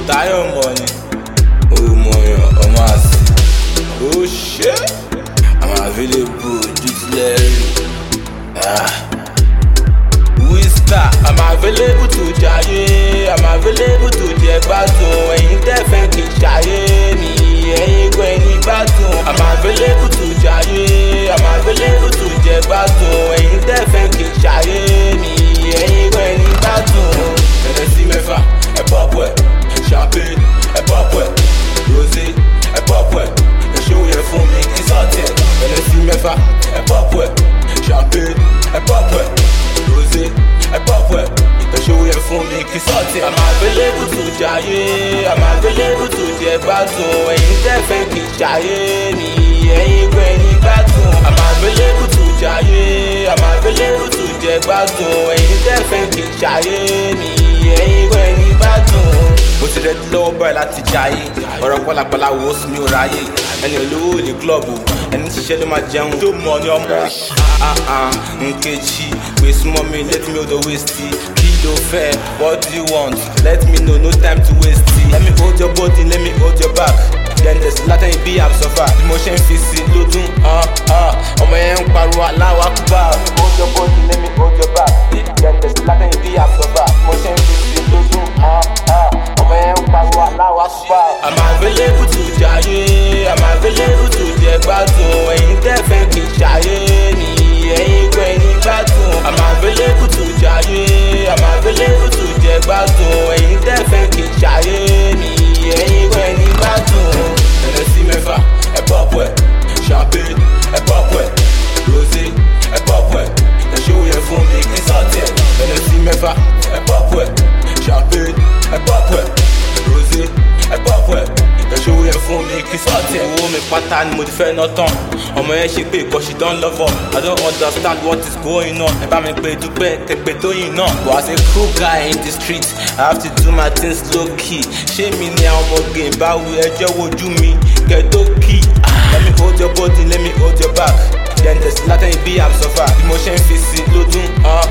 Tayo money, oh money, oh mass. Oh shit, I'm available, just Larry. Whisker, I'm available to jaye, I'm available to jẹ gbádùn. Ẹ̀yin tẹ́ fẹ́ kí n ṣayé mi, ẹ̀yin gbọ́ ẹni gbádùn. I'm available to jaye, I'm available to jẹ gbádùn. Ẹ̀yin tẹ́ fẹ́ kí n ṣayé mi, ẹ̀yin gbọ́ ẹni gbádùn. Ẹlẹ́sìn mẹ́fà, ẹ pop wẹ̀, champagne, ẹ pop wẹ̀, rosé, ẹ pop wẹ̀, ẹ ṣòwò yẹn fún mi kí sọ́ọ̀tì. Ẹlẹ́sìn mẹ́fà, ẹ pop wẹ̀, champagne, ẹ pop wẹ̀, rosé, ẹ pop wẹ̀, ẹ ṣòwò yẹn fún mi kí sọ́ọ̀tì. I'm available to jaye, I'm available to jẹ gbádùn. Ẹ̀yin tẹ́ fẹ́ kí n ṣayé mi, ẹ̀yin gbọ́ ẹni gbádùn. I'm available to jaye, I'm available to jẹ gbádùn. Ẹ̀yin tẹ́ fẹ́ kí n ṣayé mi, ẹ̀yin gbọ́ ẹni gbádùn. Mo ti rẹ̀ lọ́wọ́ báyìí láti jayé, ọ̀rọ̀ pálapàla wo sí mi ò ráyè. Ẹni olówó ní klọ́ọ̀bù, ẹni ṣiṣẹ́ ló máa jẹun tó mọ̀ ní ọmọ. Nkechi, pé súnmọ́ mi, let me hold the waist. Kí ló fẹ́? What do you want? Let me know, no time to waste. Let me hold your body, let me hold your back. Then there's Latin be absorber. Bí mo ṣe ń fi sí lódún, ọmọ yẹn ń pariwo aláwa kúbà. Hold your body, let me hold your back. Then there's Latin be absorber. Bí mo ṣe ń fi sí lódún, ọmọ yẹn ń pariwo aláwa kúbà. I'm available to jaye, I'm available to jẹ gbádùn. Ẹ̀yin tẹ́ fẹ́ kí n ṣayé mi, ẹ̀yin gbọ́ ẹni gbádùn. I'm available to jaye, I'm available to jẹ gbádùn. Ẹ̀yin tẹ́ fẹ́ kí n ṣayé mi, ẹ̀yin gbọ́ ẹni gbádùn. Ẹlẹ́sìn mẹ́fà, ẹ pop wẹ̀, champagne, ẹ pop wẹ̀, rosé, ẹ pop wẹ̀, ẹ ṣòwò yẹn fún mi kí sọ́ọ̀tì. Ẹlẹ́sìn mẹ́fà, ẹ pop wẹ̀, champagne, ẹ pop wẹ̀, rosé, ẹ pop wẹ̀, ẹ ṣòwò yẹn fún mi kí sọ́ọ̀tì. Owó mi pátá ni mo ti fẹ́ ná tán. Ọmọ yẹn ṣe pé because she don love up. I don't understand what is going on. Ẹ bá mi pé dúpẹ́ kẹgbẹ́ Tóyìn náà. But as a cool guy in the street, I have to do my things low key. Ṣé mi ni àwọn ọmọge ń bá wí ẹjọ́ wojú mi kẹ́tó kí? Let me hold your body, let me hold your back. Then there's Latin be absorber. Bí mo ṣe ń fi sí lódún,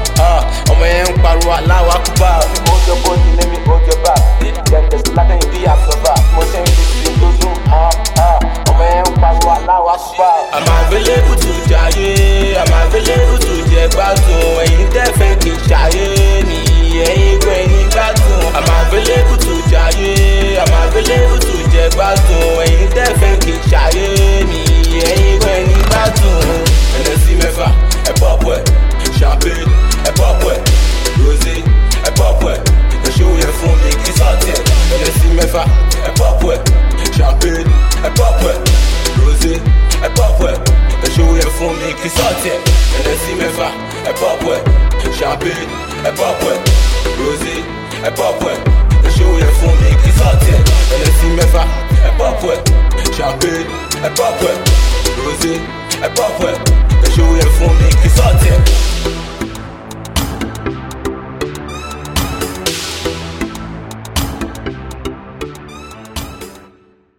ọmọ yẹn ń pariwo aláwa kúbà. Hold your body, let me hold your back. Then there's Latin be absorber. Bí mo ṣe ń fi sí lódún, ọmọ yẹn ń pariwo aláwa kúbà. I'm available to jaye, I'm available to jẹ gbádùn. Ẹ̀yin tẹ́ fẹ́ kí n ṣayé mi, ẹ̀yin gbọ́ ẹni gbádùn. I'm available to jaye, I'm available to jẹ gbádùn. Ẹ̀yin tẹ́ fẹ́ kí n ṣayé mi, ẹ̀yin gbọ́ ẹni gbádùn. Ẹlẹ́sìn mẹ́fà, ẹ pop wẹ̀, champagne, ẹ pop wẹ̀, rosé, ẹ pop wẹ̀, ẹ ṣòwò yẹn fún mi kí sọ́ọ̀tì. Ẹlẹ́sìn mẹ́fà, ẹ pop wẹ̀, champagne, ẹ pop wẹ̀, rosé, ẹ pop wẹ̀, ẹ ṣòwò yẹn fún mi kí sọ́ọ̀tì. Ẹlẹ́sìn mẹ́fà, ẹ pop wẹ̀, champagne, ẹ pop wẹ̀, rosé, ẹ pop wẹ̀, ẹ ṣòwò yẹn fún mi kí sọ́ọ̀tì. Ẹlẹ́sìn mẹ́fà, ẹ pop wẹ̀, champagne, ẹ pop wẹ̀, rosé, ẹ pop wẹ̀, ẹ ṣòwò yẹn fún mi kí sọ́ọ̀tì.